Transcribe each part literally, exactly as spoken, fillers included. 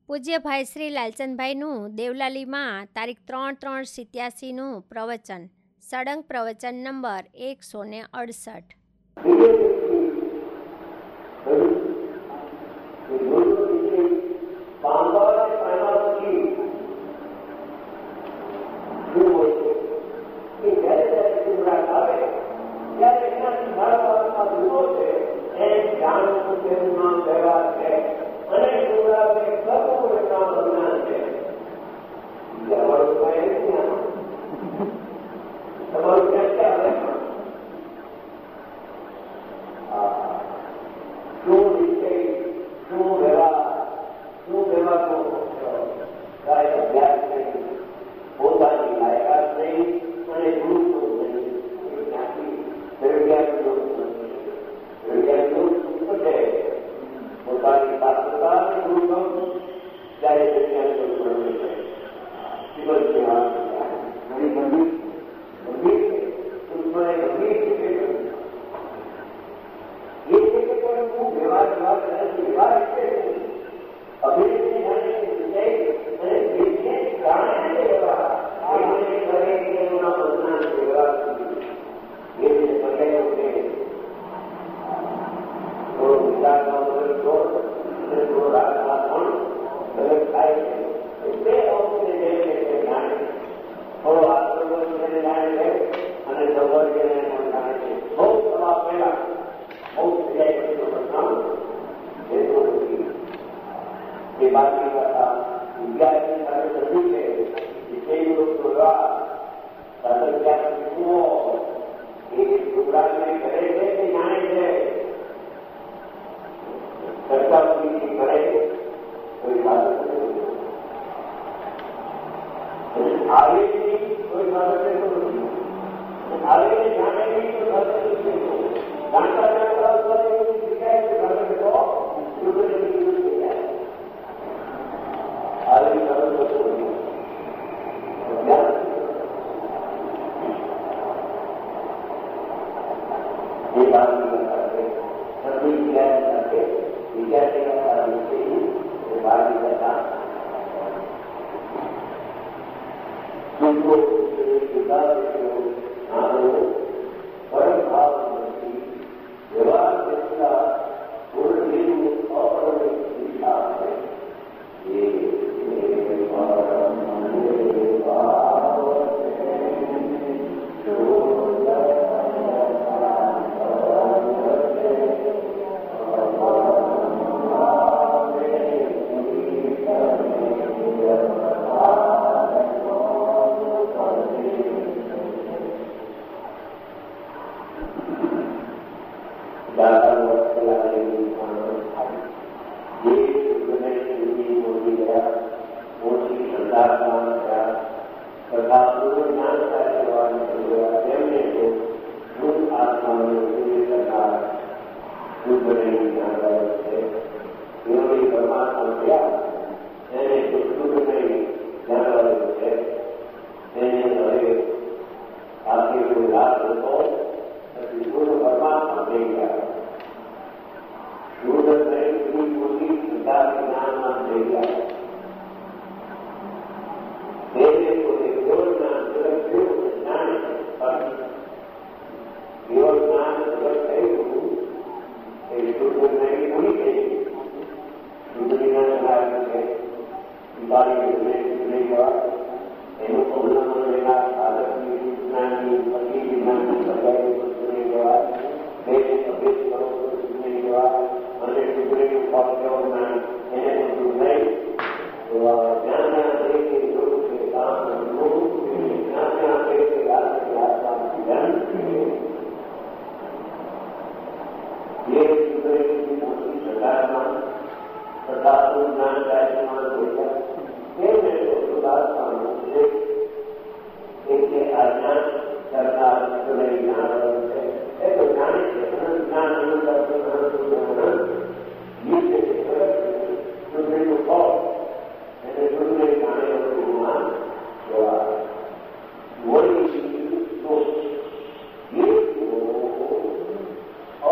પૂજ્ય ભાઈ શ્રી લાલચંદભાઈનું દેવલાલીમાં તારીખ ત્રણ ત્રણ સિત્યાસીનું પ્રવચન, સળંગ પ્રવચન નંબર એકસો ને અડસઠ.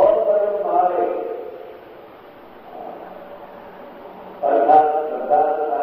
श्रद्धा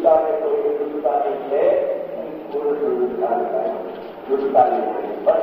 શુદ્ધતા ને તો એ શુદ્ધતા એટલે પૂર્ણ શુદ્ધતા થાય. શુદ્ધતા નહીં બસ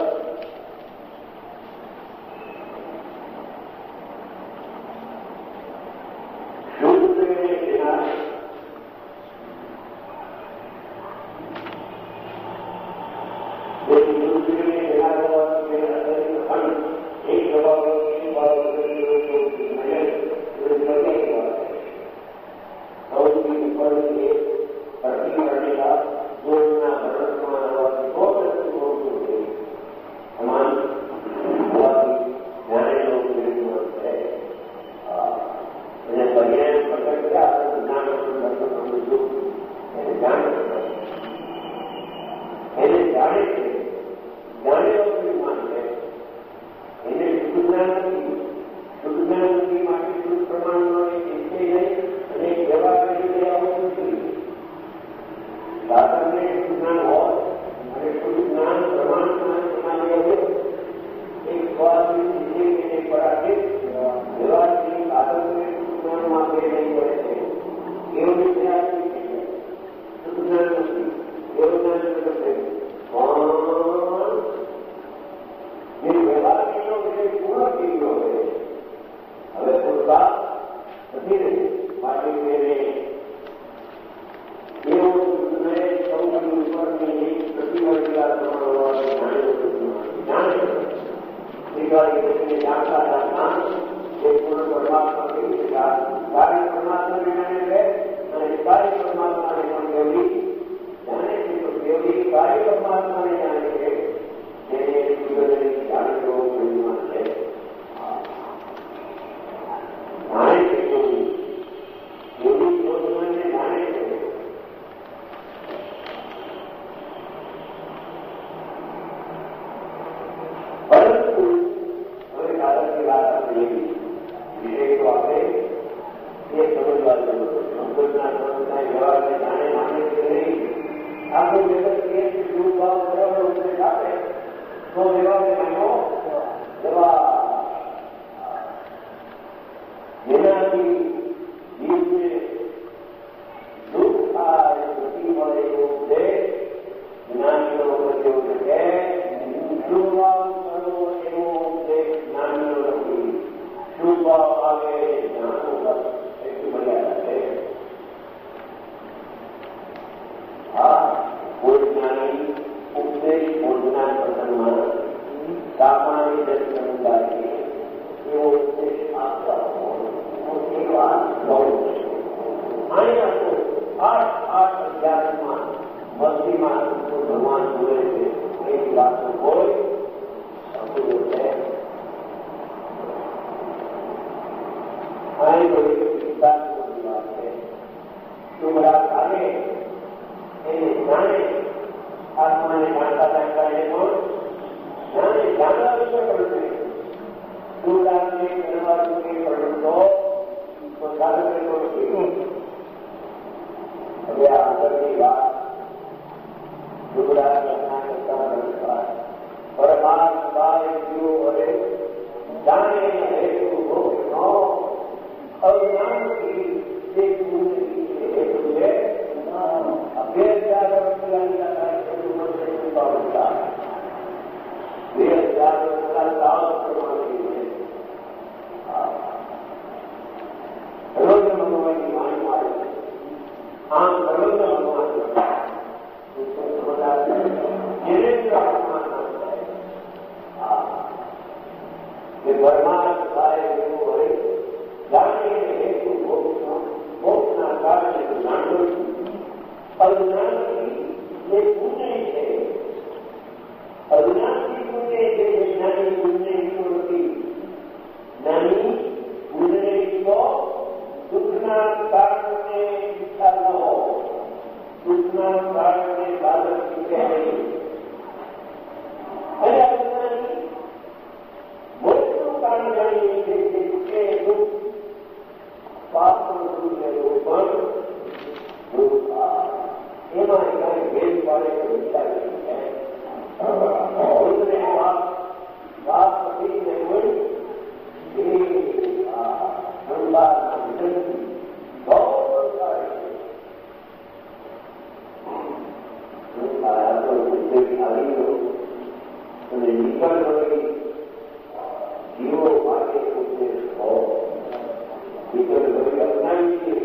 ઉદ્દેશ આવ્યો અને નિકળવાની જીવો માટે ઉદ્દેશ હો નિકળવાની અપનાવી છે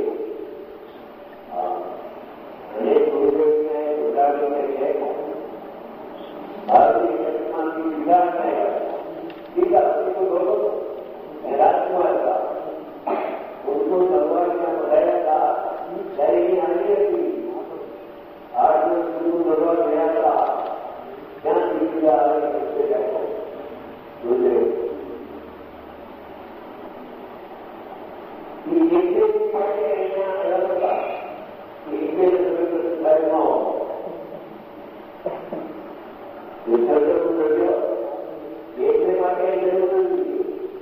અને ગુરુદેવને ઉદાહરણને છે ભારતીય ઘટનાની વિધાન टीका को बोलो राजकुमार का उनको भगवान ने बताया था शरीर की हानि थी आज उनको भगवान गया था क्या टीका से जाओ गुरुदेव ये ये पाटे यहाँ अलग था ये मेरे समय पर धर्म हो ये धर्म को देखो एक માટે જરૂર નથી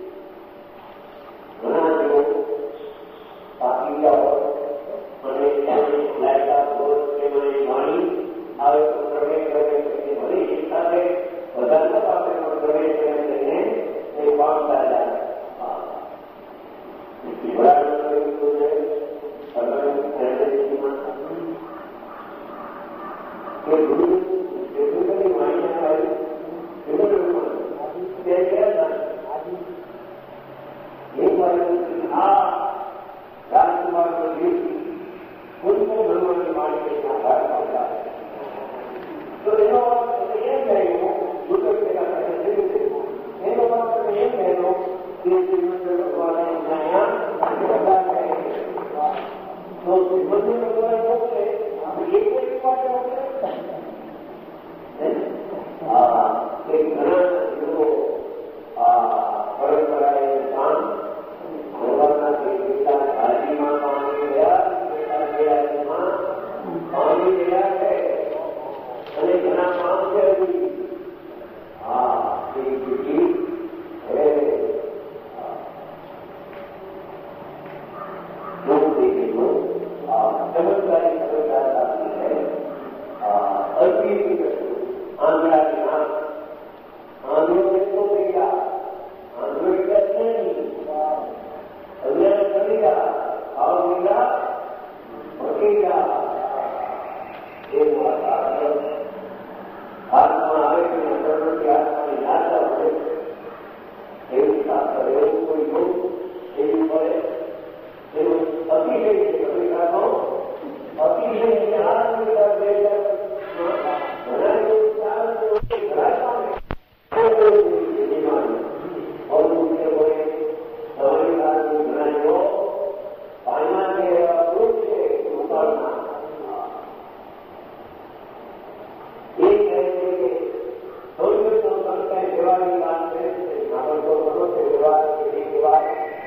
ઘણા જેવો બાકી જાઓ અને લાયકા બોલ કે મને વાણી આવે તો પ્રવેશ કરે છે ભલે એક સાથે બધા ન પાસે પણ પ્રવેશ કરે છે એ પામતા જાય વિવરણ કર્યું છે અગર એનર્જીમાં કે ગુરુ જેટલું કરી વાણી આવે એટલું एक बार हाँ राजकुमार को उनको भगवान के मार्ग के आधार पहुंचा तो ये कहो दूसरे का ये कहो कि भगवान ने बनाया तो मंदिर भगवान होते ये कोई बात एक घना जो परंपराए स्थान भगवान के पिता हाजी मां पानी गया गया मां पानी गया है અને ઘણા કામ છે હા એ બીજી હવે लोग देखेंगे चमत्कारी चमत्कार आती है अल्पी की आंध्रा के नाम आंध्रों में तो गया आंध्रों का नहीं अज्ञान करेगा आओगा बचेगा एक बात आत्मा आवे कि अंदर की आत्मा ने याद रखे એવું શાસ્ત્ર એવું કોઈ योग એવું કરે એવું અતિશય કવિ કાઢો અતિશય જ્ઞાન ઘણા લોકો સારું और उनके बोले हमारी बात को बनाए पाना के रूप से उतारना एक कहते हैं थोड़ी तो करते हैं सेवा की बात करें नागल को करो से सेवा के सेवा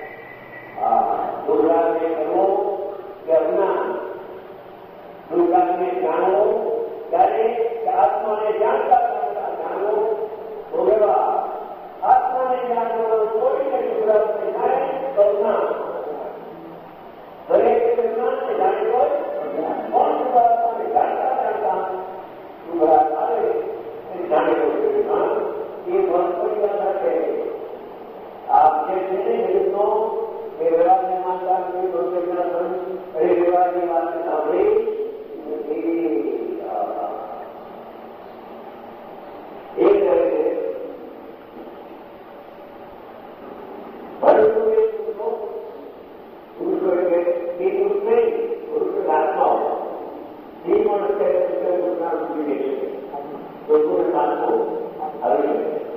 दुर्गा में करो कि अपना दुर्गा में जानो यानी आत्मा ने जानता जानो होगा आत्मा ने जानो कोई नहीं दुर्गा में जाए तो ना दरेक विद्वान ने जाने को कौन दुर्गा ने जानता जानता दुर्गा आए जाने को विद्वान ये बहुत बड़ी बात है आप जैसे हिंदुओं के विवाद में मानता है दूसरे का अरे विवाद की बात सामने एक परंतु उसको उसको एक उसमें उसको आत्मा हो तीन मनुष्य उसके उसका तो पूरे साल को अभी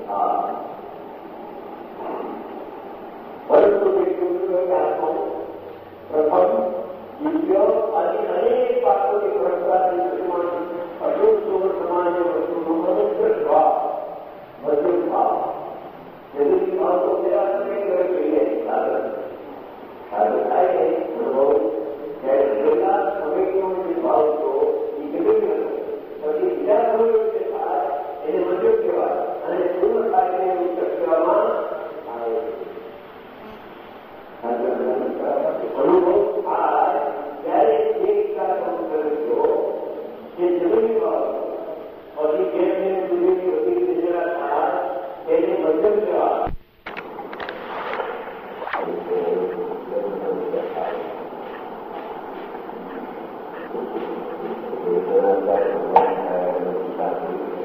परंतु उसको आत्मा प्रथम दिव्य आदि अनेक बातों की परंपरा अशोक सोम समाज वस्तु मनुष्य भाव मजबूत भाव यदि भाव को मेरा नहीं कर चाहिए साधन साधन आए अनुभव जैसा सभी भाव को इतने પછી બીજા સમય જે થાય એને મજબૂત કહેવાય અને પૂર્ણ થાય એને ઉચ્ચ કહેવામાં આવે અનુભવ થાય ત્યારે એક કાર્ય કર્યો જે જરૂરી ભાવ પછી જેમને દુનિયાની બધી વિજેતા થાય તેને મધ્યમ કહેવાય Thank you.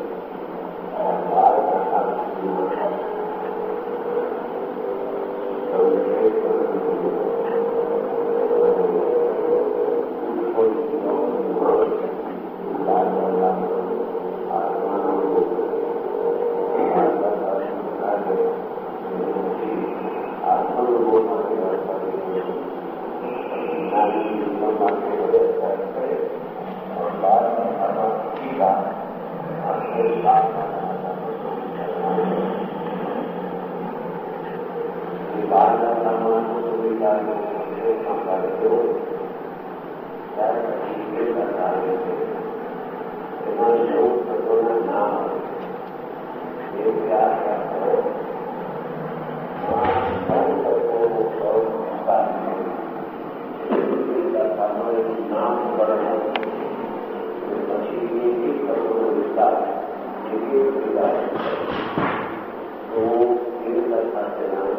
तो इन સાથે ના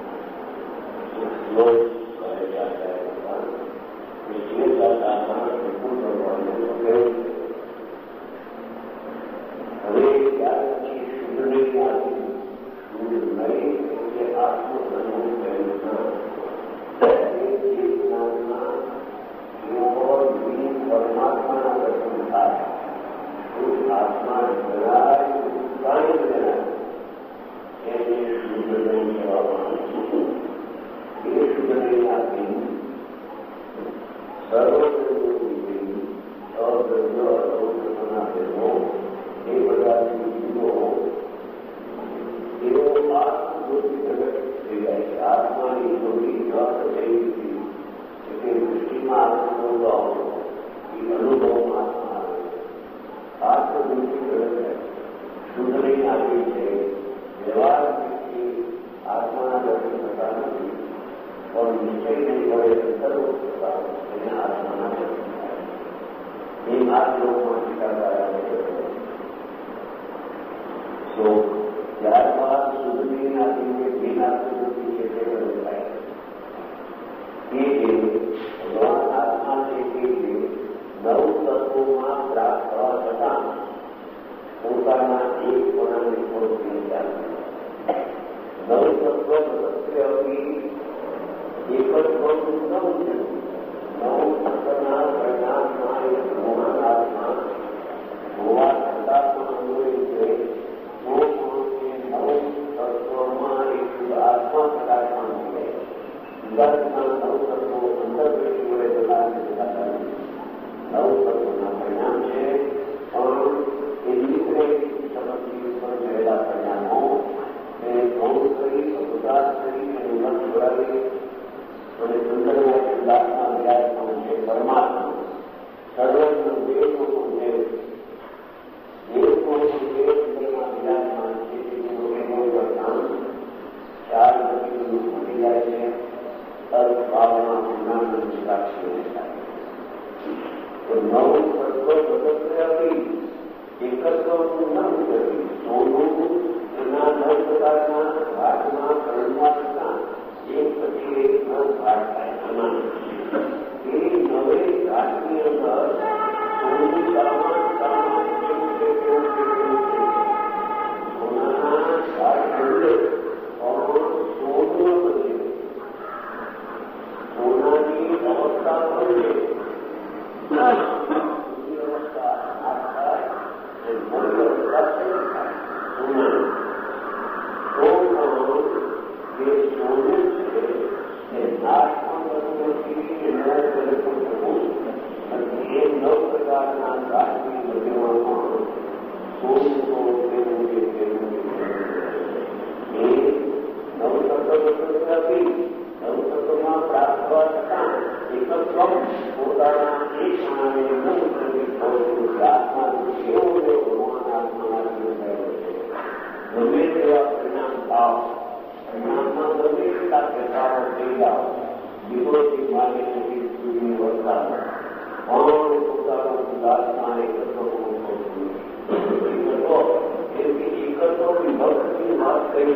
શ્લોક કહે જાતા હતા કે જે દાદાના વિપુલ ભગવાનને કહ્યું હવે ત્યારથી શુદ્ધની આથી શુદ્ધ નહીં એટલે આત્મધર્મ કહ્યું ના ચેતનાના પરમાત્માના દર્શન થાય શુદ્ધ આત્મા જણાય કાંઈ જણાય એને શુદ્ધ નહીં કહેવામાં એ શુદ્ધ નહીં આપી સર્વદ્રવ્યો અદ્રવ્ય અદ્રવ્યના ભેદો એ બધા જીવો એવો આત્મબુદ્ધિ પ્રગટ થઈ જાય છે. આત્માની જોડી નષ્ટ થઈ હતી એટલે દૃષ્ટિમાં આત્મનો આવતો એ અનુભવમાં આત્મા આવે છે. આત્મબુદ્ધિ પ્રગટ શુદ્ધ નહીં આપી છે. વ્યવહાર આત્માના દર્શન થતા નથી પણ નિશ્ચય નહીં પડે સર્વ થતા એને આત્માના દર્શન થાય. એ આત્મામાં ટીકાકારા સો ત્યારબાદ શુદ્ધની આપીને બિના શુદ્ધથી છે તે બધું થાય. એ ભગવાન આત્મા છે તે નવ તત્વોમાં પ્રાપ્ત થવા છતાં પોતાના એક કોણાની સ્વરૂપની ચાલે નવ તત્વ સત્યથી એક જ સ્વરૂપ નવ છે. નવ તત્વના પરિણામમાં એક મોહન આત્મા હોવા છતાં પણ હોય છે તો પણ નવ તત્વમાં એક આત્મા પ્રકાશમાં છે. જુદાના નવ તત્વો અંતર્દૃષ્ટિ વડે પ્રકાશિત થતા નવ તત્વના પરિણામ છે પણ એ રીતે સમસ્યા ઉપર થયેલા પરિણામો એને ગૌણ કરી અપઘાત કરી અને મન જોડાવી અને સુંદરના ઉલ્લાસના વિરાજમાન છે પરમાત્મા સર્વજ્ઞ દેવનો દેવ દેવનો દેવ સુંદરમાં વિરાજમાન છે તેનું એનો વર્તાન ચાર ગતિનું બની જાય છે. અર્થભાવના પૂર્ણાનંદ સાક્ષીઓ થાય તો નવ તત્વ સ્વતંત્ર હતી એકત્વનું ન કરી સોનું એના નવ પ્રકારના ભાગમાં કરણમાં થતા એક પછી એક નવ ભાગ થાય સમાન એ નવે ઘાટની અંદર સોનું સામાન સામાન કેવું છે કેવું છે કેવું છે સોનાના ઘાટ બદલે પણ સોનું બદલે સોનાની અવસ્થા બદલે અવસ્થા ના થાય નવી અવસ્થા થઈ થાય સોના તો જે સોનું છે એ નાશ પણ નથી એના કરે પણ થવું અને એ નવ પ્રકારના ઘાટની મધ્યમાં પણ સોનું તો તેવું છે તેવું એ નવ તત્વ નથી. નવ તત્વમાં પ્રાપ્ત થવા છતાં એકત્વ પોતાના એક માને ન ઉતરવી થવું આત્મા એવો એવો ભગવાન આત્માના થયેલો છે. ગમે તેવા પરિણામ ભાવ પરિણામમાં ગમે તેટલા ફેરફારો થઈ જાઓ વિરોધી માની નથી સુધીની વર્તા પણ પોતાનો ઉદાસના એકત્વ એકત્વ એથી એકત્વની ભક્તિની વાત કરી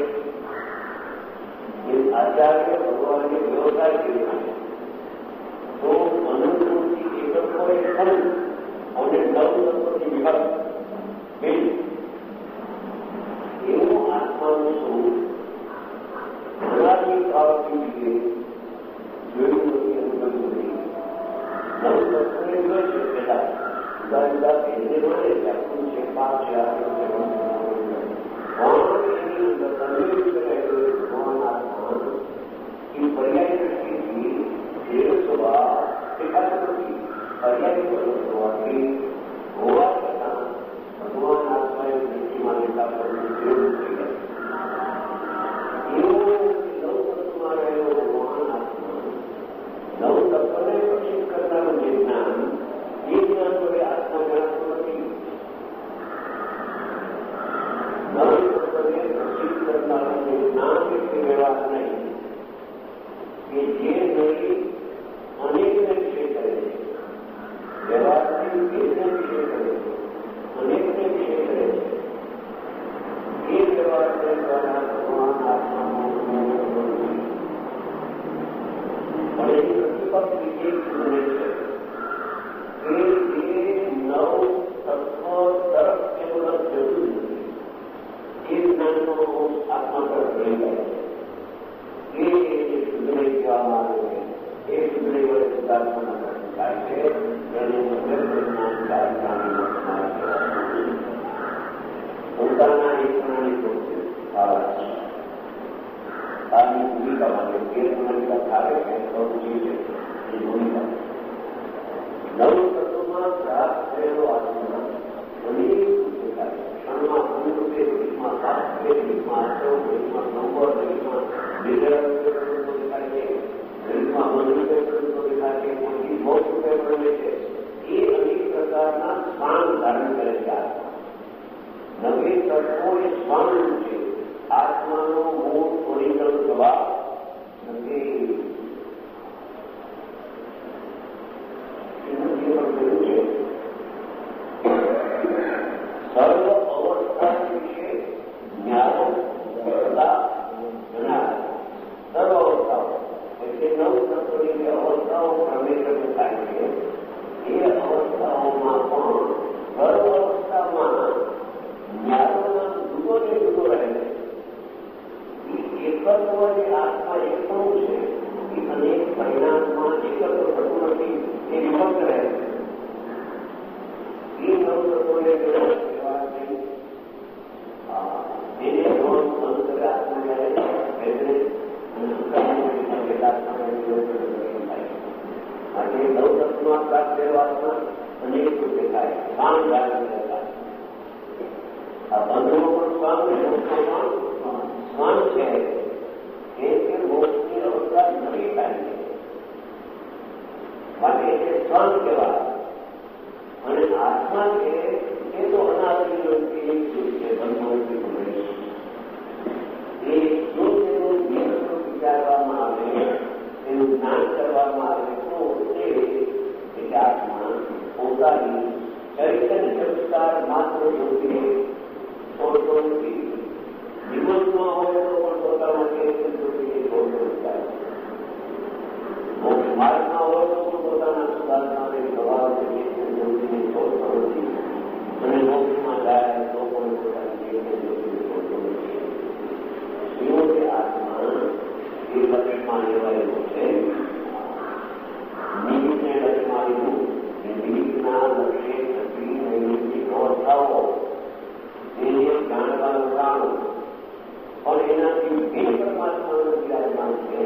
આચાર્ય ભગવાનને વ્યવસાય કર્યો તો અનંતથી એકત્વ એ ખરું અને નવ તત્વથી વિભક્ત બે એવું આત્માનું સ્વરૂપ ઘણાની કાળથી લીધે જોયું નથી અનુભવ નથી. નવ તત્વને જોઈ છે પેલા જુદા જુદા એને મળે છે આપણું છે પાપ છે આપણું છે પણ એની અંદર તંદુરસ્ત રહેલું ભગવાન આત્મા એ પર્યાય દ્રષ્ટિથી દેવ સ્વભાવ દેખાતો નથી. પર્યાય સ્વભાવથી હોવા છતાં ભગવાન આત્માએ દ્રષ્ટિમાં લેતા પડવું જેવું થઈ જાય. એવો નવ તત્વમાં રહેલો ભગવાન આત્મા નવ તત્વને પ્રસિદ્ધ કરનારું જે જ્ઞાન એ જ્ઞાન વડે આત્મા જણાતું નથી. નવ તત્વને પ્રસિદ્ધ કરનારું જે જ્ઞાન વ્યક્તિ વ્યવહાર નહીં કે જે નહીં અનેકને વિષય કરે છે. વ્યવહારથી એકને વિષય કરે છે અનેકને વિષય કરે છે નવ તત્વમાં પ્રાપ્ત થયેલો આત્મા અનેક દેખાય. ક્ષણમાં અનુરૂપે દેશમાં સાત દેશમાં આઠ દેશમાં નંબર દેશમાં દેખાય છે, દેશમાં મનુષ્ય દેખાય છે, મોટી બહુ રૂપે બને છે. એ અનેક પ્રકારના સ્વાંગ ધારણ કરે છે આત્મા. નવે તત્વો એ સ્વાંગ છે. આત્માનો મૂળ ઓરિજિનલ સ્વભાવ નથી. સર્વ અવસ્થા વિશે જ્ઞાન કરતા જણાવે. સર્વ અવસ્થાઓ એટલે નવ તત્વની જે અવસ્થાઓ ક્રમે ક્રમે થાય છે એ અવસ્થાઓમાં પણ સર્વ અવસ્થામાં જ્ઞાનોના જુદો ને જુદો રહે છે. એકત્વ જે આત્મા એકનું છે એ અનેક પરિણામમાં એકત્ર થતું નથી, એ વિભક્ત રહે છે. એ નવ તત્વોને એને આત્મા જ્યારે માટે નવ તત્વમાં પ્રાપ્ત થયેલો આત્મા અનેક રૂપે થાય. સ્વાંગ ધારણ કરતા આ બંધમાં પણ સ્વાંગ સ્વાંગ છે એ મોક્ષની અવસ્થા નવી થાય છે માટે એને સ્વાંગ કહેવાય. અને આત્મા છે એ તો અનાદિ એક છે બંધોથી બને. એ જો તેનું નિયંત્રણ વિચારવામાં આવે, એનું જ્ઞાન કરવામાં આવે તો તે આત્મા પોતાની ચૈતન્ય સંસ્કાર માત્ર યોગી છોડતો નથી. જીવનમાં હોય તો પણ પોતાના ચૈતન્ય યોગીને છોડતો નથી. મોક્ષ માર્ગમાં હોય તો પણ પોતાના સુધારણા સ્વભાવને યોગીને છોડતો નથી. અને મોક્ષમાં જાય તો પણ પોતાની ચૈતન્ય યોગીને છોડતો નથી. એવો જે આત્મા એ લક્ષ્યમાં લેવાયેલો છે. નિમિત્તને લક્ષ્યમાં લેવું એ નિમિત્તના લક્ષ્ય થતી નૈમિત્તિક અવસ્થાઓ એને જાણવાનું કારણ પણ એનાથી બે પરમાત્માનું વિરાજમાન છે.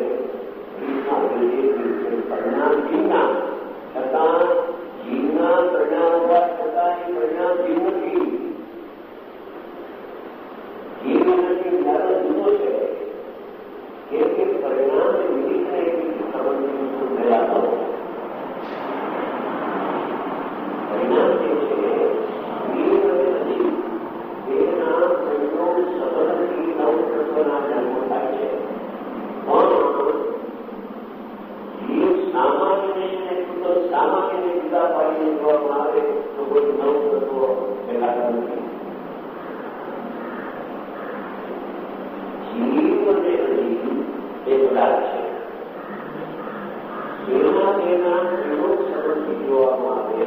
પરિણામ જીવના છતાં જીવના પરિણામ હોવા છતાં એ પરિણામ જીવ નથી. જીવ નથી જ્ઞાન જુદો છે. કેમ કે પરિણામ નિમિત્તને સંબંધિત થયા હોય. પરિણામ જે છે જીવ અને અજીવ તેના સંયોગ સંબંધથી નવ તત્વના જન્મ થાય છે. પણ જીવ સામાન્ય તો સામાન્ય જુદા પાડીને જોવામાં આવે તો કોઈ નવ તત્વો દેખાતા નથી. જીવ અને અજીવ એ બધા છે. જેના તેના સંયોગ સંબંધી જોવામાં આવે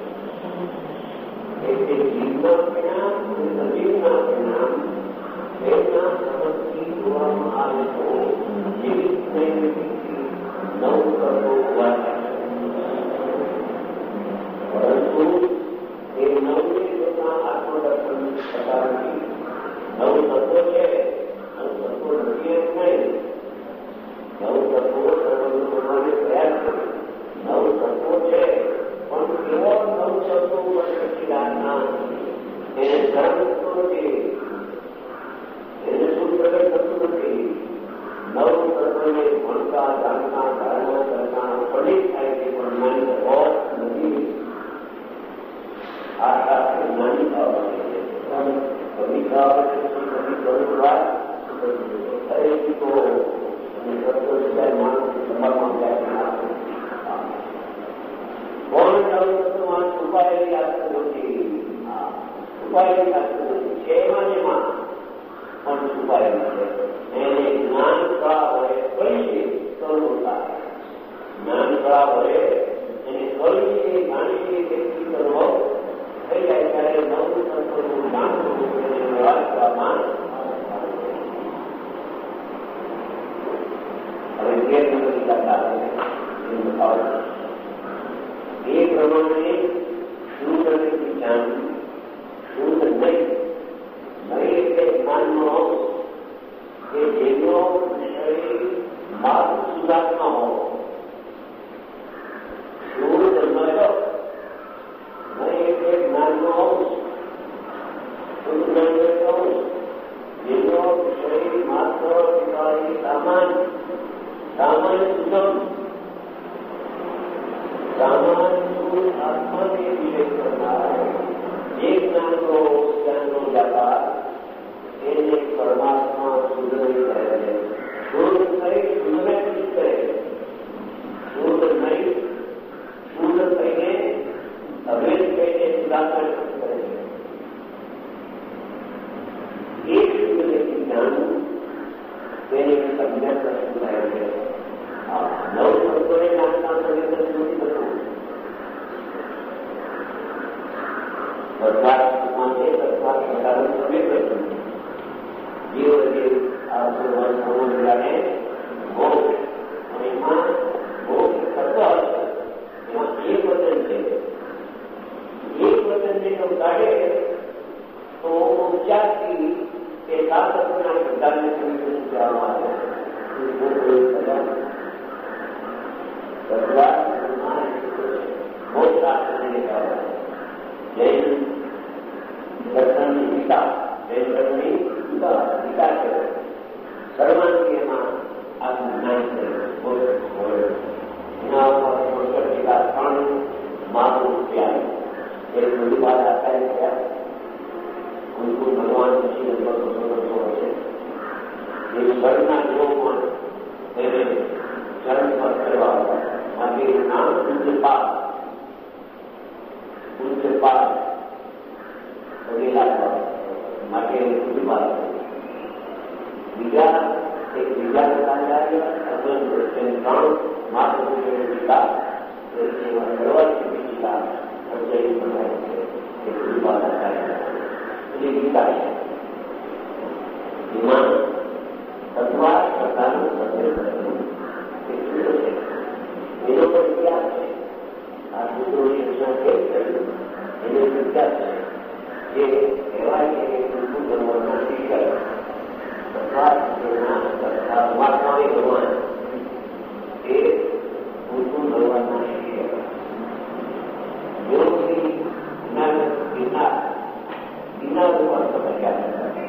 એટલે જીવના પરિણામ અને અજીવના પરિણામ એના સંબંધી જોવામાં આવે તો જીવિત નૈમિત્તિકથી નવ તત્વો ઉભા થાય. પરંતુ એ નવને પોતાના આત્મદર્શન પ્રકારની નવ તત્વો છે. નવ તત્વો નથી એમ નહીં. નવ તત્વો સર્વનું પ્રમાણે પ્રયાસ કરે. નવ તત્વો છે પણ કેવો નવ તત્વો સચ્ચિદાનના એને ધર્મ થતું નથી. એને શુદ્ધ પ્રગટ થતું નથી. નવ તત્વોને ભણતા જાણતા ધારણા કરતા પંડિત થાય છે પણ જ્ઞાની હોત નથી. આ સાથે જ્ઞાની થવા છે. કવિ થવા છે કવિ કરું વાત દરેક તો અને તત્વ સિવાય માણસ તમારામાં જાય કોણ નવ તત્વમાં છુપાયેલી આત્મજ્યોતિ છુપાયેલી આત્મજ્યોતિ છે એમાં એમાં પણ છુપાયેલી છે. એને જ્ઞાન કળા વડે કહીએ તો થાય. જ્ઞાન કળા વડે એને કહીએ જાણીએ વ્યક્તિ કરવો થઈ જાય ત્યારે નવ તત્વનું જાણવું એને વ્યવહાર કરવામાં હવે જે એ પ્રમાણે શુદ્ધ અને વિજ્ઞાન શુદ્ધ નહીં નહીં એટલે જ્ઞાનનો અંશ કે જેનો વિષય માર્ગ સુધારણા હોવો. શુદ્ધ મતલબ विकास करेंगे। एक ज्ञान देने में समझा प्रश्न है नौ शब्दों ने जानता सरकार सरकार समेत जीव जाने मोक्ष महिमा मोक्ष तत्व एक वचन છે एक वचन ने हम काढ़े तो उपचार की के साथ अपने प्रकार में समीकरण किया जैन दर्शन गीता जैन दर्शन गीता गीता के सर्वांगी ज्ञान से गीता त्रण मार्ग एक बड़ी बात आता है क्या उनको भगवान ऋषि है ये घटना जो चरण पर करवा आगे नाम उनके पास उनके पास माटे उनकी बात बीजा एक बीजा बताया जाएगा त्रण मात्र गीता सर्वत की गीता एक बात आता है ये गीता है ईमान तत्वा प्रकार मेरे पर क्या है आज दूसरों की रचना के क्या है ये कहेवाय के बिल्कुल भगवान टीचर तथा परमात्मा में भगवान ये बिल्कुल भगवान टीचर जो भी ज्ञान बिना बिना भगवान का क्या करता है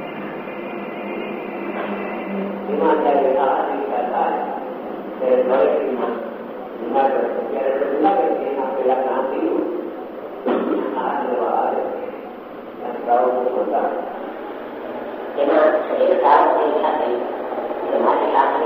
ईमानदारी का कहता है बड़े ईमान ईमान करते बिना करके यहाँ पे लगना थी आज बाहर होता है शरीर का हमारे साथ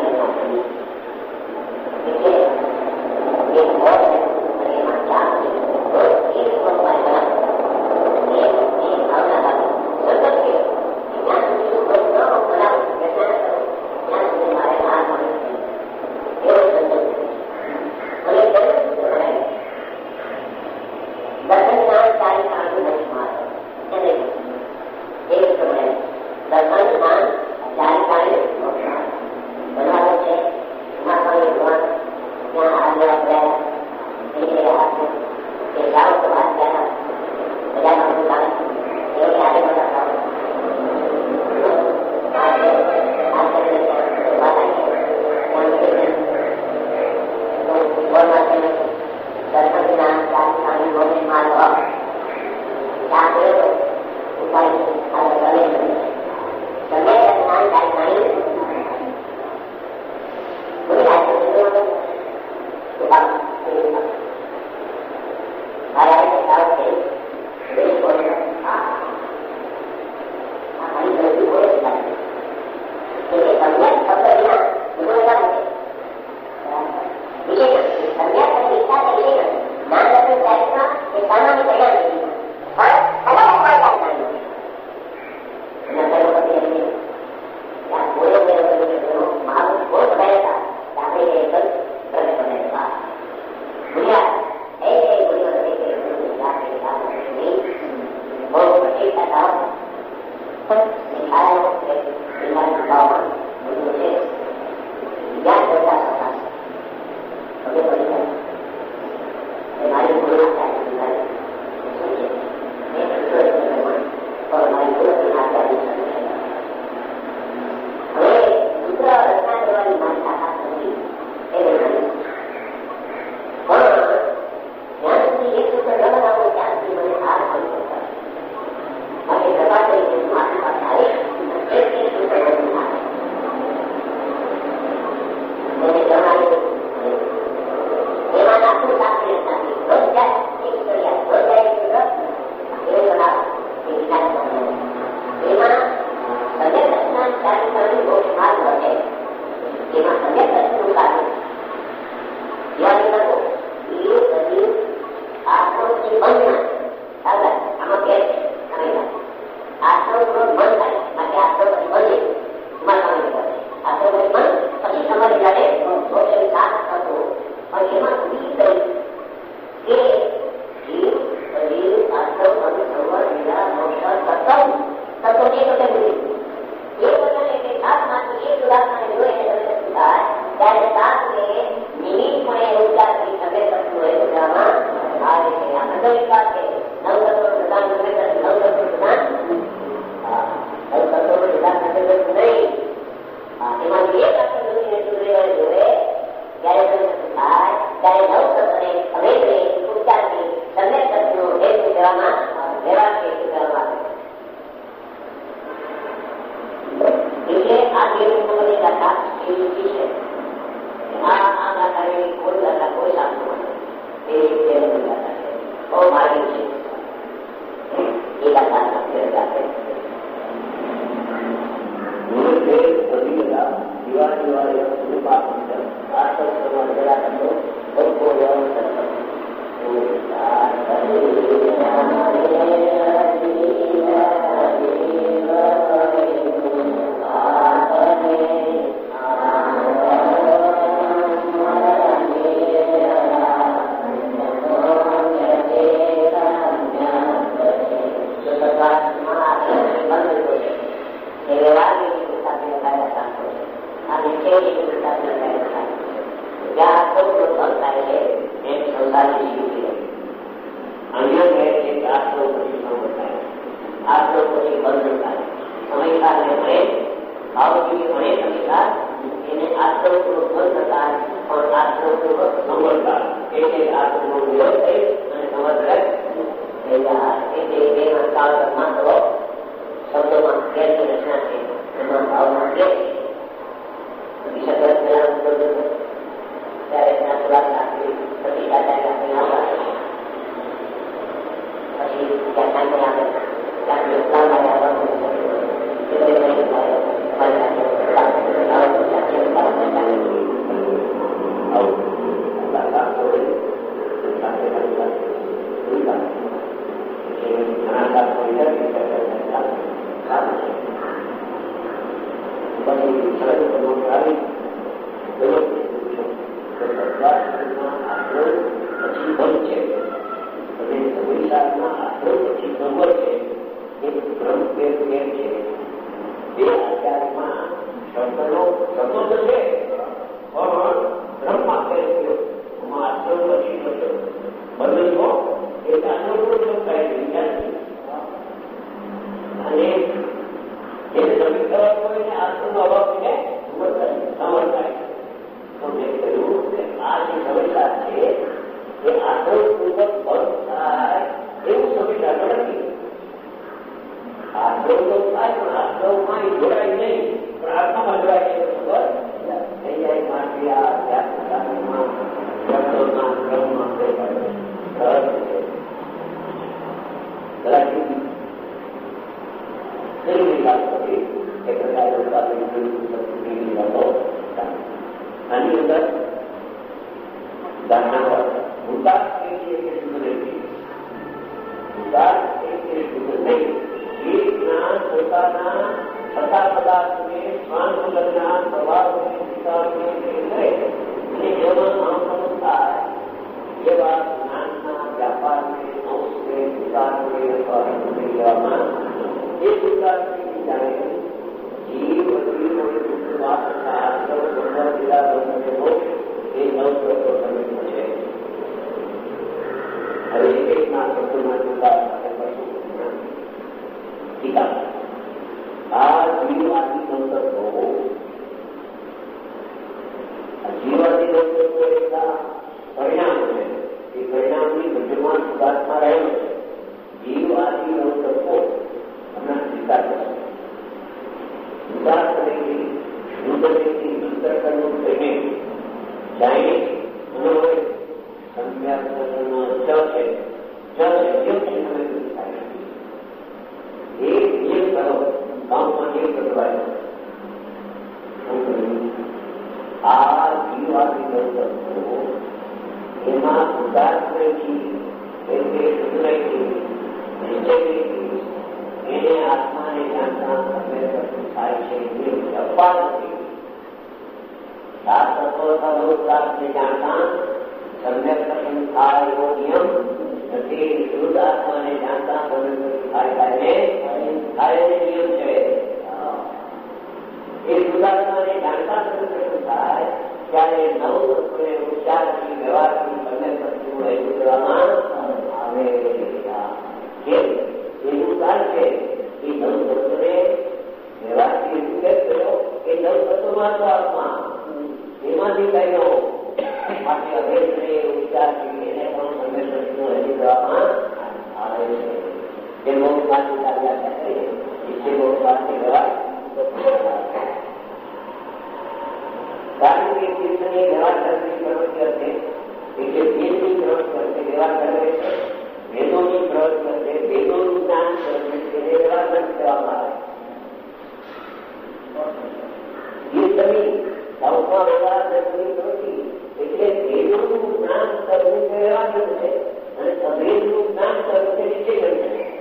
જ્ઞાન કરવું છે અને અભેદનું જ્ઞાન કરવું છે નિશ્ચય કરી શકે.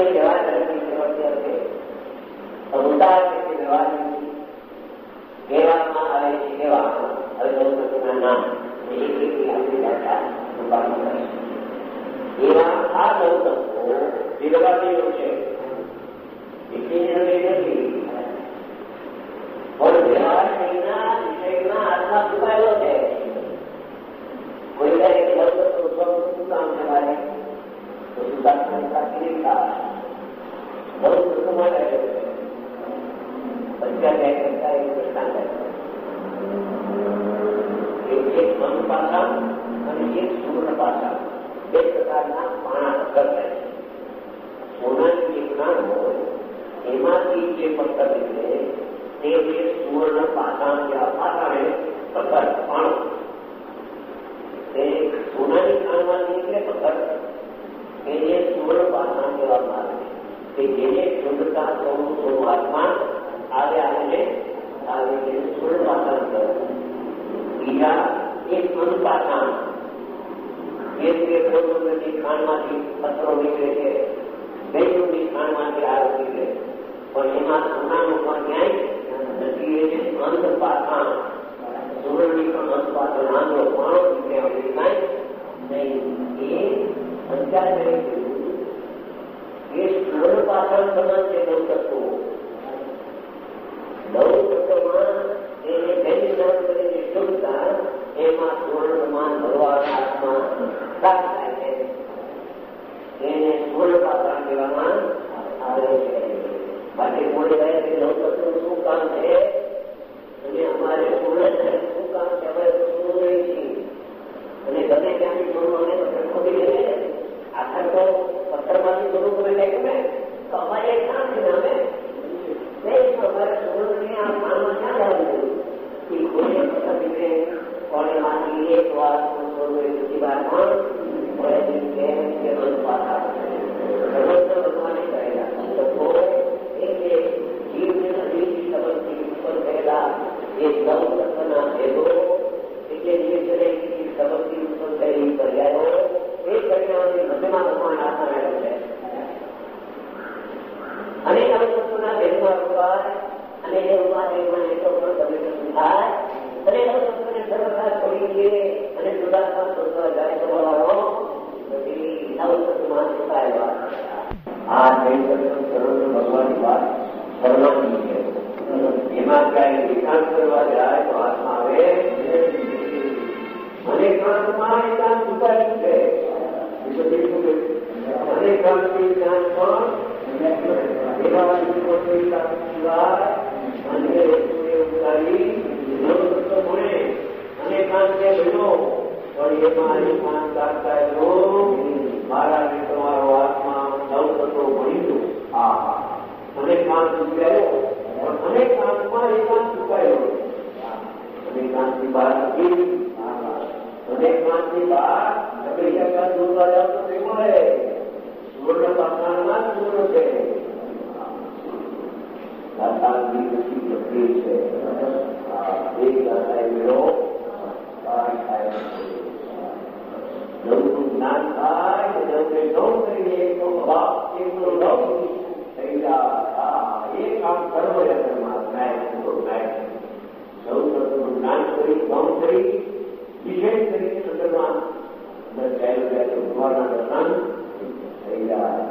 વ્યવહાર કરતી સમસ્યા છે. ઉદાર રીતે વ્યવહાર કહેવામાં આવે છે કેવા હવે ગૌતમના નામ એક એક આપણી ભાષા સંભાળવું પડે. એવા આ ગૌતમો વિરવાદીઓ છે, વિષયને નથી, પણ વ્યવહાર વિના વિષયના આત્મા છુપાયેલો છે. કોઈ કહે કે ગૌતમ શું કામ છે મારે તો સુધાર્થના કિરીટા ગૌતમ માટે અત્યારે કરતા એક દ્રષ્ટાંત એક મન પાસા અને એક સૂર્ય પાસા બે પ્રકારના પાણા પથ્થર થાય છે. સોનાની જે જ્ઞાન હોય એમાંથી જે પથ્થર નીકળે તે જે સુવર્ણ પાસા પાસાને પથ્થર પાણો તે સોનાની જ્ઞાનમાંથી નીકળે પથ્થર એને સુવર્ણ પાસા કહેવામાં આવે છે. જેને શુદ્ધતા સોનું સોનું આત્મા આવે આવીને આવીને સુવર્ણ પાસા કહેવાય. બીજા એક મન પાસા એક બે પ્રભુની ખાણમાંથી પથ્થરો નીકળે છે, બેની ખાણમાંથી આરો નીકળે, પણ એમાં સોનાનું પણ ક્યાંય નથી. એ જે અંત પાસા સુવર્ણની પણ અંત પાસા નાનો પાણો નીકળે કાંઈ નહીં. એ અંત્યારે એ સુવર્ણ પાસા સમાન છે. નવ તત્વો નવ તત્વમાં એને બેની નામ કરીને શુદ્ધતા એમાં સુવર્ણ સમાન ભરવાના આત્મા પ્રાપ્ત થાય છે. એને સુવર્ણ પાસા કહેવામાં આવે છે. બાકી કોઈ કહે કે નવ તત્વનું શું કામ છે અને અમારે સુવર્ણ શું કામ છે, અમે સુવર્ણ નહીં છીએ અને ગમે ત્યાંથી સુવર્ણ અમે ખોટી લઈએ આખર તો પથ્થરમાંથી સ્વરૂપ લઈ ગમે તો અમારે એક કામ છે ને અમે અમારે સુવર્ણની આ માનમાં ક્યાં લાવવું એ કોઈ પથ્થર નીકળે કોને માંથી એક વાર બીજી વાર પણ પાછા ભગવાને કહેલા તો એ જીવને નદીથી સંબંધથી ઉત્પન્ન થયેલા એ નવ તત્વના ભેદો એટલે સંબંધથી ઉત્પન્ન થયેલી પર્યાયો એ પર્યાયોની મધ્યમાં ભગવાન આત્મા મેળવે છે. અને નવ તત્વના ભેદમાં રૂપાય અને એ રૂપાય એટલો પણ તમને થાય અને નવ તત્વને સર્વથા છોડી દઈએ અને સુધાર્થમાં શોધવા જાય તો બોલાવો પછી નવ તત્વમાં છુપાયેલા આ ભગવાનની વાત કરવાની છે. એમાં ક્યાંય એકાંત કરવા જાય તો હાથમાં આવે અને એકાંતમાં એકાંત છુપાયેલું છે. અને એકાંતની જ્ઞાન પણ એવા સિવાય અન્ય વસ્તુને ઉતારી નવ તત્વ ભણે અને એકાંત બન્યો પણ એમાં એકાંત રાખતા મારા ને તમારો આત્મા નવ તત્વો ભણી દઉં આ અનેક કામ ચૂક્યાયો પણ અનેક કામમાં એકાંત ચૂકાયો અનેક કામની બહાર નથી. અનેક કામની બહાર તમે એકાંત જોવા જાવ તો તે મળે સુવર્ણ પાષાણમાં સુવર્ણ છે. દાતાની બધી પ્રક્રિયા છે. એક દાતાએ મેળો થાય નવનું જ્ઞાન થાય નવને નવ કરીને એકનો ભાવ એકનો નવ થઈ જાય. એ કામ સર્વયત્નમાં જ્ઞાન જ્ઞાન નવ તત્વનું જ્ઞાન કરી ગમ કરી વિષય કરીને અંદરમાં અંદર ચાલ્યો જાય તો ભગવાનના દર્શન થઈ જાય.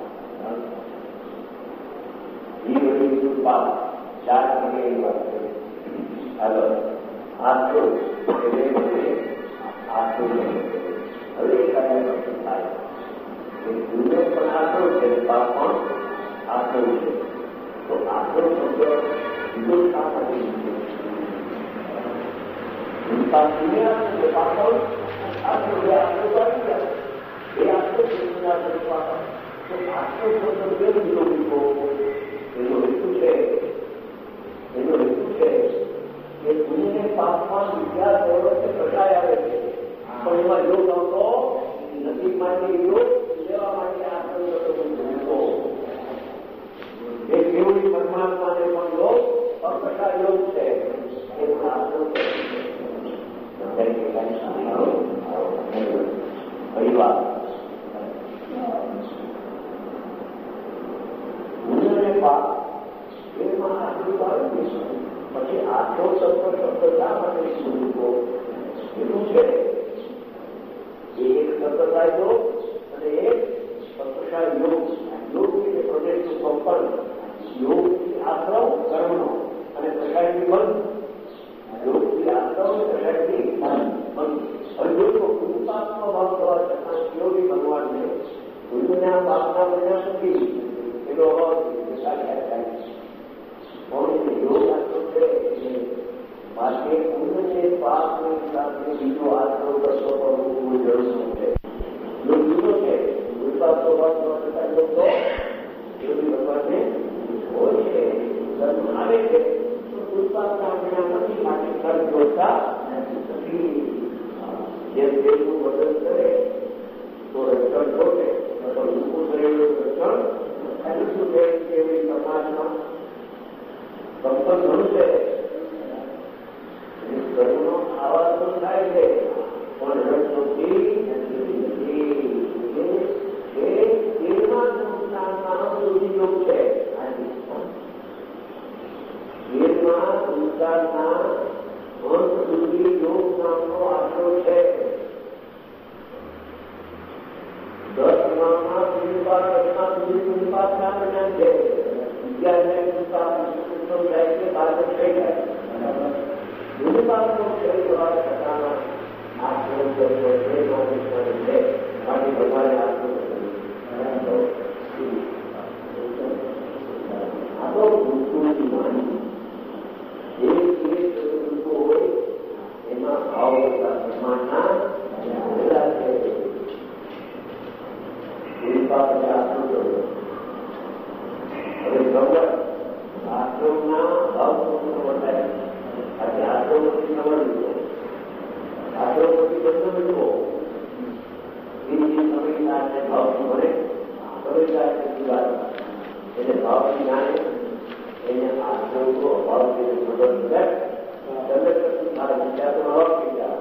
જીવની કૃપા ચાર પ્રકારની વાત કરી. હાલો આટલું આટલું હવે કાર્ય થાય એ દુર્લભ પણ આટલું છે, પાપ પણ આટલું છે. તો આટલો શબ્દ બીજો શા માટે પાપડ આટલું એ આટલું કરી ગયા એ આટલું પાપડ તો આટલો શબ્દ બે બીજો બીજો એનો હેતુ છે એનો હેતુ છે કે પુણ્ય પાપમાં વિદ્યા સર્વસ્વ પ્રકાય આવે છે પણ એમાં યોગ આવતો નજીક માટે યોગ લેવા માટે આ સંતો એ કેવડી પરમાત્માને પણ યોગ અપ્રકાર યોગ છે. એ પરિવાર તો શા માટે સ્વરૂપો એટલું છે. એક સત્તા યોગ અને એક સત્તા યોગ. યોગ એટલે પ્રદેશનું સંપન્ન, યોગથી આશ્રમ કર્મનો અને પ્રસાદથી બંધ. યોગથી આશ્રમ પ્રસાદથી બંધ. હવે જોયું ગુરુપાકનો ભાવ થવા છતાં યોગી ભગવાનને ગુરુના પાપના બન્યા નથી એનો અભાવ થાય. યોગ આશ્રમ છે માટે પુણ્ય પાપની સાથે બીજો આશ્રમ કરતો પણ કોઈ જરૂર છે. યોગ જુદો છે. ગુરુપાકનો ભાવ થવા છતાં યોગ તો યોગી ભગવાનને હોય છે, ધર્મ આવે છે. ગુરુપાકના બન્યા નથી માટે કર્મ જોતા નથી. જેમ દેવનું વર્તન કરે તો રક્ષણ જોશે, ઊંચું કરેલું રક્ષણ શું છે એવી સમાજમાં સંપન્ન ઘણું છે. ઘરનો આવાજ તો થાય છે પણ રક્ષણથી તેમાં સંસ્થાનમાં યોગ છે. તેમાં સંસ્થાના અંત સુધી યોગ નામનો આશરો છે. દસ માં પુરુષપાત દસમા સુધી પુરુષપાત ના બન્યા છે. અગિયાર પુરુષપાત જાય છે, બાર થઈ જાય. પુરુષપાતનો ક્ષય થવા છતાં આશ્રમ કરવો છે છે માટે ભગવાને આશ્રમ કર્યો. આ તો ગુરુની વાણી જે ચતુર્થો હોય એમાં ભાવ સન્માનના રહેલા છે. હવે ભગવાન આશ્રમના ભાવ વર્તાય. આશ્રમથી નવર લીધો, આશ્રમથી બંધ લીધો. એ સમયના ભાવ મળે સમયની વાત એને ભાવથી જાણે એને આશ્રમનો અભાવ ખબર વિચારમાં થઈ જાય.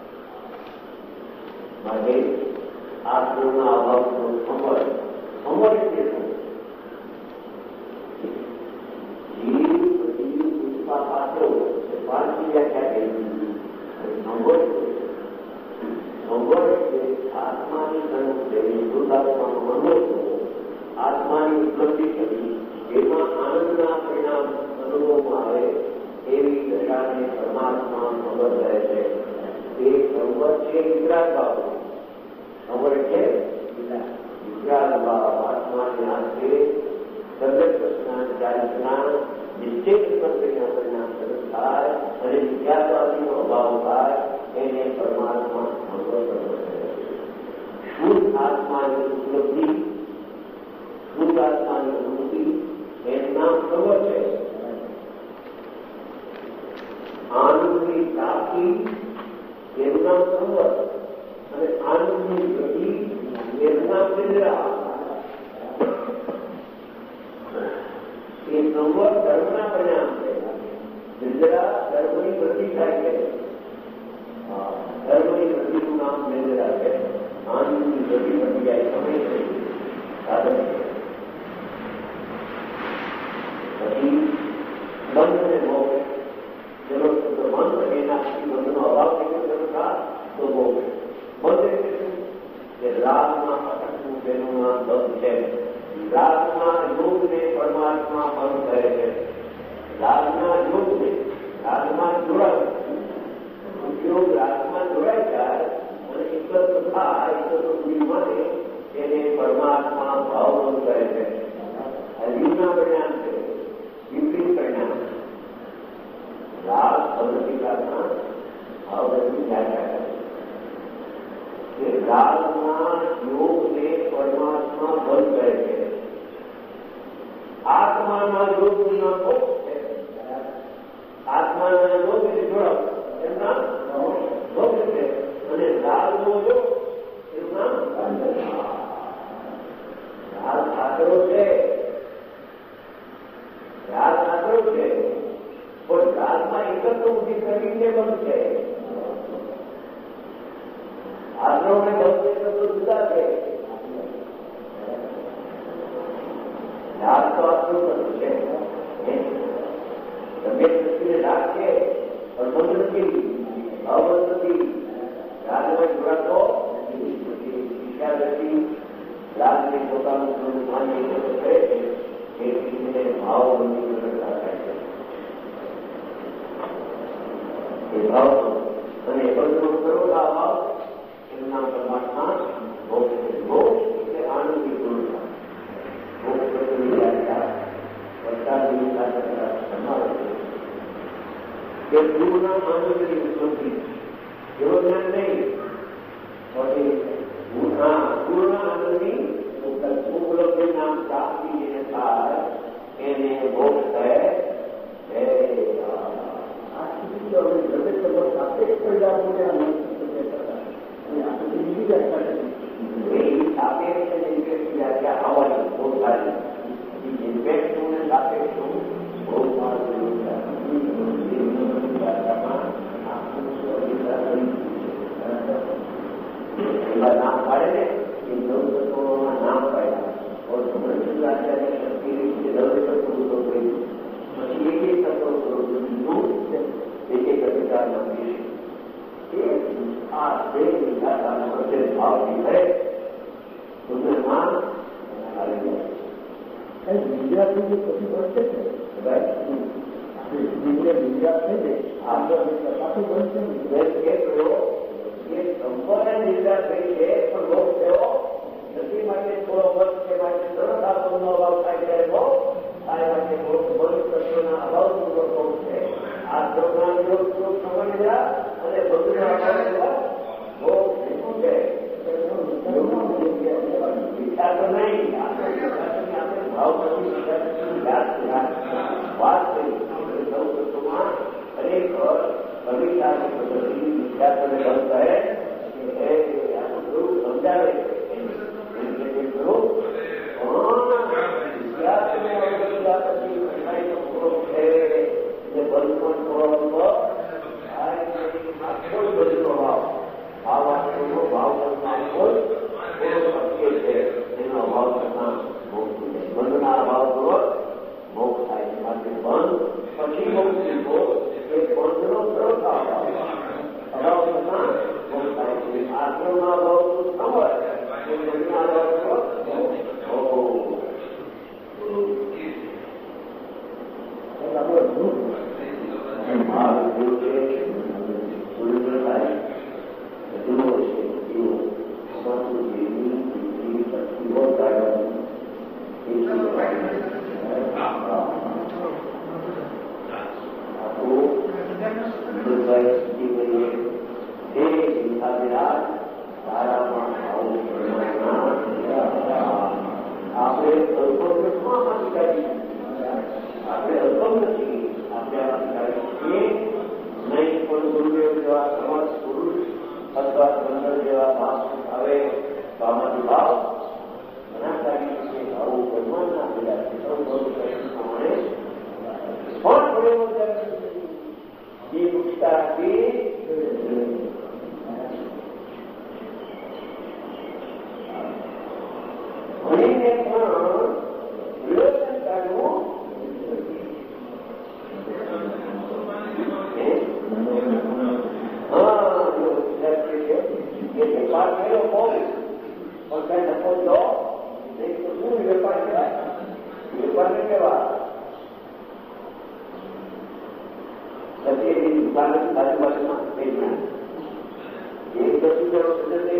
માટે આશ્રમના અભાવનો સમય સમય છે. જીવ જીવ પુષ્પા પાત્રો પાંચની વ્યાખ્યા કરી. સંગોળ સંગોળ એટલે આત્માની તરફ જઈ શુદ્ધાત્માનો અનુભવ, આત્માની ઉપલબ્ધિ કરી એમાં આનંદના પરિણામ અનુભવમાં આવે એવી દશાને પરમાત્મા ખબર રહે છે. એ સંવર છે વિતરાગ ભાવ. સંવર છે વિતરાગ ભાવ આત્માની આંખે સર્વસ્વના ચારિત્રના નિશ્ચિત પ્રક્રિયા પરિણામ થાય અને વિદ્યાર્થીનો અભાવ થાય એને પરમાત્મા સંવર કરે. શુદ્ધ આત્માની ઉપલબ્ધિ, શુદ્ધ આત્માની અનુભૂતિ એનું નામ સંવર છે. આનંદની પ્રાપ્તિ એનું નામ સંવર અને આનંદની ગતિ એનું નામ નિદ્રા. એ સંવર ધર્મના પરિણામ છે. નિદ્રા ધર્મની વૃદ્ધિ થાય છે. ધર્મની વૃદ્ધિનું નામ નિદ્રા છે. આનંદની વૃદ્ધિ બની જાય સમય છે, સાધન છે. પછી બંધ અને મોક્ષ ચલો તો બંધ એનાથી બંધનો અભાવ થઈ ગયો તો મોક્ષ. બંધ એટલે શું કે રાગમાં અટકવું તેનું નામ બંધ છે. રાગના યોગને પરમાત્મા બંધ કરે છે. રાગના યોગને રાગમાં જોડાય, યોગ રાગમાં જોડાઈ જાય અને એકત્ર થાય એકત્ર મને એને પરમાત્મા ભાવ બંધ કરે છે. જીવના પરિણામ છે, વિપરીત પરિણામ. રાગ અવધિકારના ભાવની વ્યાખ્યા કરે છે. રાગના યોગને પરમાત્મા બંધ કરે છે. આત્માના યોગના મોક્ષ છે. આત્માના યોગ એટલે જોડાવ એમના મોક્ષ છે. અને રાગનો યોગ એનું નામ રાગ સાકરો છે. રાગ સાકરો છે પણ રાગમાં એકત્ર બુદ્ધિ કરીને બંધ છે. આશ્રમને બંધ એકત્ર જુદા છે. રાગ તો આશ્રમ છે. તમે દ્રષ્ટિને રાગ છે પણ બંધ નથી, ભાવ નથી, રાજમાં જોડાતો વિચારથી રાજને પોતાનું સ્વરૂપ માની કરે છે એ રીતે ભાવ બની કરતા થાય છે. એ ભાવ અને બધું સર્વદા ભાવ એમના પરમાત્મા મોક્ષ છે. મોક્ષ એટલે આનંદની પૂર્ણતા. મોક્ષ પ્રતિની વ્યાખ્યા વરસાદની સાથે સમાવે છે કે પૂર્ણ આનંદની ઉત્પત્તિ એવો જ્ઞાન નહીં પૂર્ણ આનંદની ઉપલબ્ધિ નામ પ્રાપ્તિ જેને થાય એને મોક્ષ કહે છે. નામ પાડે ને એ નવ તત્વોના નામ પાડ્યા પછી એક એક તત્વ એક એક અધિકારમાં આ બે વિધાતાનો વચ્ચે ભાવથી રહે સુંદરમાં આવી જાય. વિદ્યાર્થી જે પછી બનશે ને વિદ્યા થઈ જાય આગળ પાછું બનશે ને એ સંપૂર્ણ નિર્ધાર થઈ છે પણ લોક તેઓ નથી માટે થોડો વર્ષ કે માટે સરળતાનો અભાવ થાય છે. આ માટે ભવિષ્યના અભાવપૂર્વક બહુ છે. આ સૌના યોગ સમજ રહ્યા અને બધું બહુ ભેગું છે. વિચાર તો નહીં આપણે ભાવ નથી વાત કરી સૌ તત્વમાં ખરેખર કવિતાની પદ્ધતિ વિદ્યાર્થીઓને બંધ કરે સમજાવે એનો અભાવ કરતા બંધના અભાવ પૂર્વક મોક્ષ થાય છે. માટે બંધ પછી મોક્ષ લીધો એ બંધનો સરળ અભાવ અભાવ કરતા મોક્ષ થાય છે. આત્મના અભાવનું સમય એ બંધના અભાવ પૂર્વક આપણે આપણે અલ્પમ નથી આપણે નહીં પણ ગુરુદેવ જેવા સમાજ પુરુષ અથવા મંડળ જેવા ભાવ આવે તો આમાંથી ભાવ બનાવવાની છે. આવું ભગવાન ના પેલા છે સૌ બહુ પ્રમાણે પણ થોડો જે પૂછતા હતી ભણીને પણ વિલોચન કાઢવું વેપાર કર્યો હોય પણ કઈ નફો દો નહીં તો શું વેપાર કહેવાય? વેપાર ને કહેવાય પછી એની દુકાન આજુબાજુમાં થઈ જાય એક દસ હજારો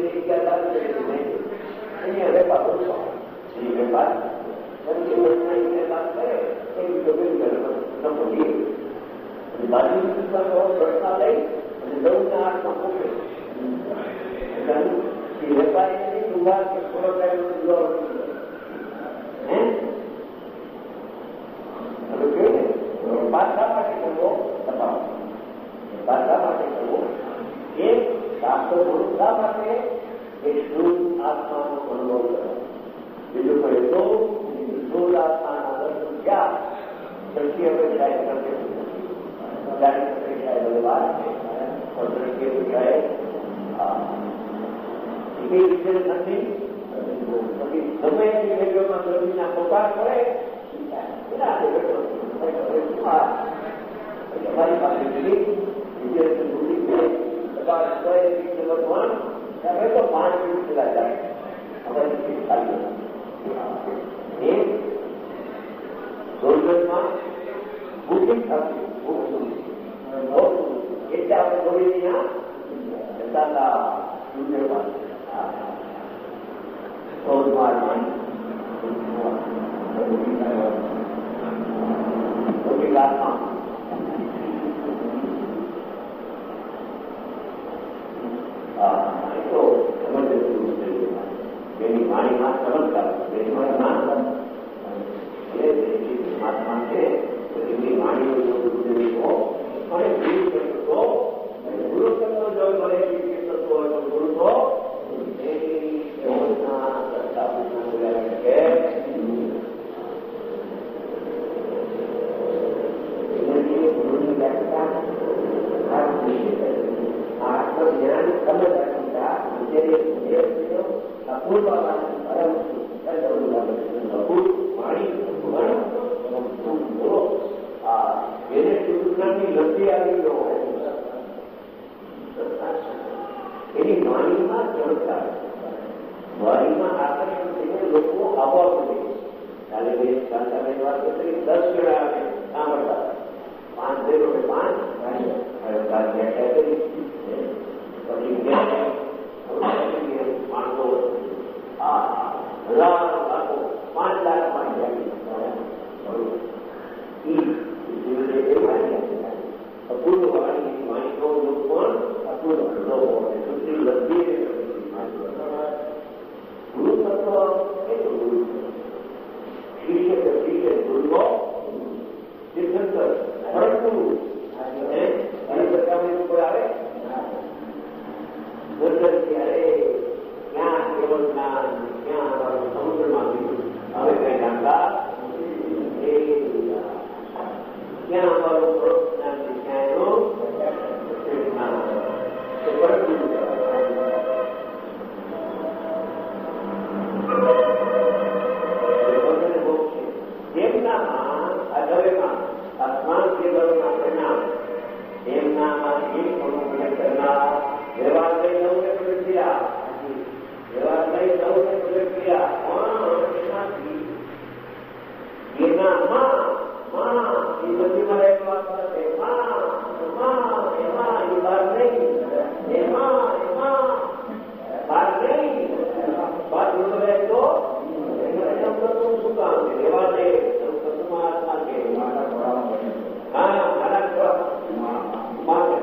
અહીંયા વેપાર કરશો એ વેપાર વાત કરે એવી ગમે નફો દે બાજુની દુકાનો પ્રશ્ન લઈ અને દઉના હાથમાં મૂકે વેપારી ઉભા કે થોડો ટાઈમ પાછા માટે કરવો તમારો પાછા માટે કરવો એક શાસ્ત્ર શા માટે એક શુદ્ધ આત્માનો અનુભવ કરો. બીજું કોઈ તો શુદ્ધ આત્માના દર્શન ક્યાં દ્રષ્ટિ અપેક્ષાએ કરશે જાણી અપેક્ષાએ બધી વાત છે પણ દ્રષ્ટિ અપેક્ષાએ એ રીતે નથી. પછી ગમે એની રેડિયોમાં ગરમીના પોકાર કરે અમારી પાસે વિદ્યાર્થી ભૂલી ગઈ બધા નંબર વન હવે તો પાંચ મિનિટ પેલા જાય અમારી સીટ ખાલી રોજમાં બુકિંગ થતી એટલે આપણે થોડી ત્યાં જતા હતા રોજમાં ક્લાસમાં તો એની વાણીમાં ચમત્કાર એની વાણીમાં મહાત્મા છે એમની વાણીઓ ગુરુદેવો અને ગુરુ કરતો ગુરુ કરતો જો મને કરતો હોય તો ગુરુ તો એની યોજના કરતા બોલાવે છે ગુરુની વ્યાખ્યા આત્મજ્ઞાન સમજતા અપૂર્વ એને સુરતની લબ્ધિ આવી હોય એની વાણીમાં ચમત્કાર વાણીમાં આકર્ષણ થઈને લોકો આવવા પડે કાલે બે શાંતાબેન વાત કરી દસ જણા આવે સાંભળતા પાંચ દેરો પાંચ વ્યાખ્યા કરી માણસો આ હજારો લાખો પાંચ લાખ પાંચ અપૂર્વ વાણી વાણીનો લોક પણ અપૂર્વ સૃષ્ટિ લબ્ધી ગુરુ તત્વ એટલું ગુરુ શિષ્ય શિષ્ય ગુરુનો તીર્થંકર પરંતુ અને સરકારની ઉપર આવે ત્યારે ક્યાં કેવળ જ્ઞાન ક્યાં સમુદ્રમાં હવે કઈ જાણતા ક્યાં અમારું પ્રોત જ્ઞાન છે ક્યાં એનું જ્ઞાન પરંતુ તેમનામાં આ દવેમાં આસમાન કે દવેમાં પરિણામ તેમનામાં એક અનુગ્રહ કરનાર વ્યવહાર લઈ નવને પ્રગટ થયા વ્યવહાર લઈ નવને પ્રગટ થયા પણ એનાથી એનામાં માં એ બધીમાં એક વાત છે માં એમાં એમાં એ બહાર નહીં એમાં એમાં બહાર નહીં બહાર જોડો રહે તો એમ કરતું શું કામ છે વ્યવહાર લે કસુમાં આત્મા છે હા મારા માટે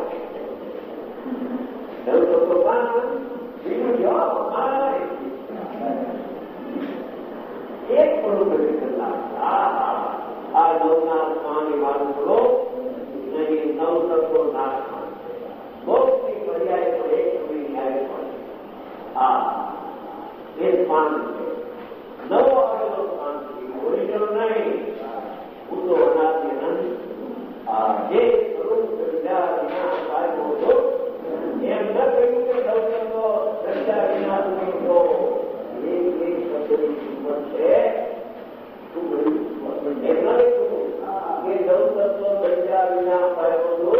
એક પણ આ નવના સ્વામી મારું બોલો નહીં નવ તત્વો નાશ મોક્ષની પર્યાય પર એક ન્યાય પણ આ એ સ્વાન છે નવો આવેલો સ્વાન છે ઓરિજિનલ નહીં હું તો અનાદિ અનંત આ જે સ્વરૂપ વિદ્યા વિના કાર્ય હતો એમ ન કહ્યું કે દૌલતો દર્શા વિના તો એક એક શબ્દની કિંમત છે શું કહ્યું એમ ન કહ્યું કે દૌલતો દર્શા વિના કાર્ય હતો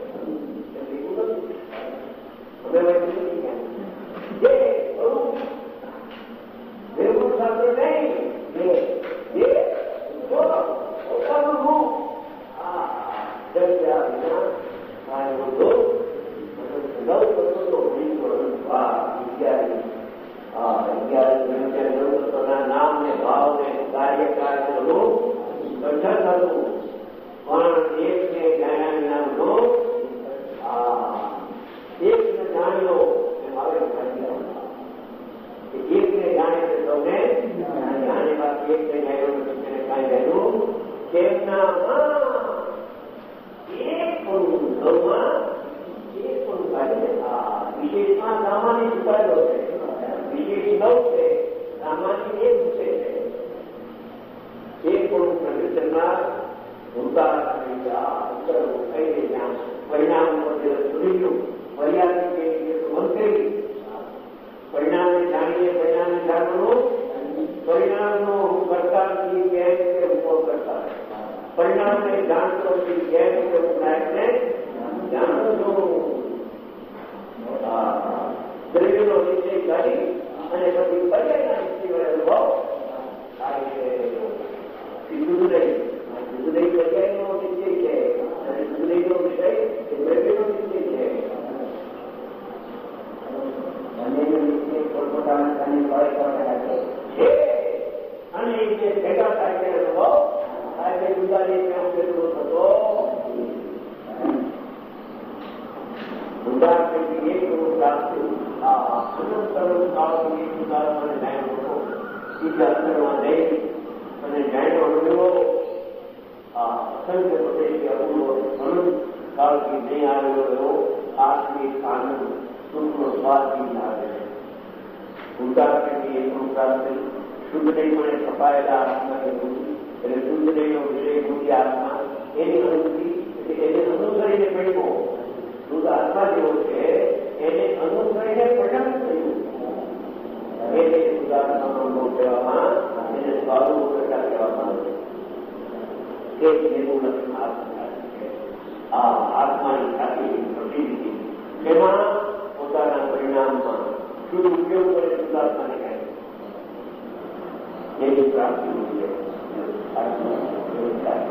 અમે વચ્ચે જે સ્વરૂપ દેવું સાથે નહીં જે પોતાનું રૂપ આ દર્શા વિના કાર્ય હતો નવ તત્વો અગિયાર નામ ને ભાવ ને કાર્યકાળનું ગઠન હતું પણ એક ને જાણ્યા નામનો એક ને જાણ્યો એક ને જાણે છે સૌને જાણે બાકી એક ને જાણ્યો તમને કાંઈ જાણ્યું તેમનામાં એક પણ નવમાં વિશેષમાં સામાન્ય છુપાયેલો છે વિશેષ નવ છે સામાન્ય એક છે એક પણ પ્રગટ કરનાર ભૂતાર પરિણામ સુધીનું ફરિયાદી મંત્રી પરિણામને જાણીએ પરિણામને જાણવાનું પરિણામનો કરતાથી કેમ કે ઉભો કરતા પરિણામને જાણતો કેમ કે નાયકને જ્ઞાનનો જો દ્રવ્યનો નિશ્ચય કરી અને પછી પર્યાયના નિશ્ચય અનુભવ થાય છે. દુર્દય દુર્દય પર્યાયનો નિશ્ચય છે અને દુર્દયનો વિષય એ દ્રવ્યનો નિશ્ચય છે. બંનેનો નિશ્ચય પોતપોતાના ફળ કરવા છે અને એ જે ભેગા થાય છે અનુભવ થાય છે. જુદાની ક્યાં કેટલો થતો ઉદાહરણ એક પ્રાપ્ત અને જાણ્યો અનુભવો અસંખ્ય પ્રદેશી અનુભવો ઘણું કાળથી નહીં આવેલો એવો આત્મિક આનંદ સુખનો સ્વાદથી આવે છે. ઉદાહરણથી એકનું પ્રાપ્ત શુદ્ધ નહીં છપાયેલા આત્માની બુદ્ધિ એટલે શુદ્ધ નહીંનો વિષય બુદ્ધિ આત્મા એની અનુભૂતિ એને અનુસરીને મેળવો. શુદ્ધ આત્મા જેવો છે એને અનુસરીને પરિણામ થયું એને શુદ્ધાત્માનો અનુભવ કહેવામાં એને સ્વરૂપ પ્રકાર કહેવામાં આવે છે. એ જેનું લક્ષણ આત્મા છે. આ આત્માની સાચી પ્રતિનિધિ તેમાં પોતાના પરિણામમાં શુદ્ધ ઉપયોગ કરે શુદ્ધાત્માને કહે એની પ્રાપ્તિ